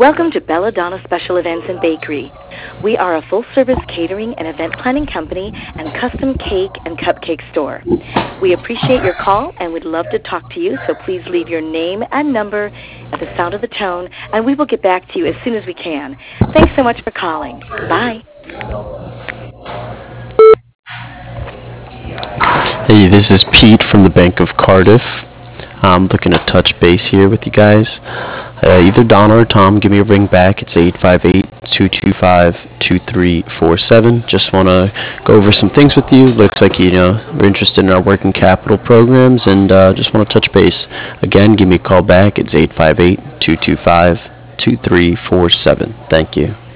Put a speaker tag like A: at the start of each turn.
A: Welcome to Belladonna Special Events and Bakery. We are a full-service catering and event planning company and custom cake and cupcake store. We appreciate your call and would love to talk to you, so please leave your name and number at the sound of the tone, and we will get back to you as soon as we can. Thanks so much for calling. Bye.
B: Hey, this is Pete from the Bank of Cardiff. I'm looking to touch base here with you guys. Either Donna or Tom, give me a ring back. It's 858-225-2347. Just want to go over some things with you. Looks like we're interested in our working capital programs, and just want to touch base. Again, give me a call back. It's 858-225-2347. Thank you.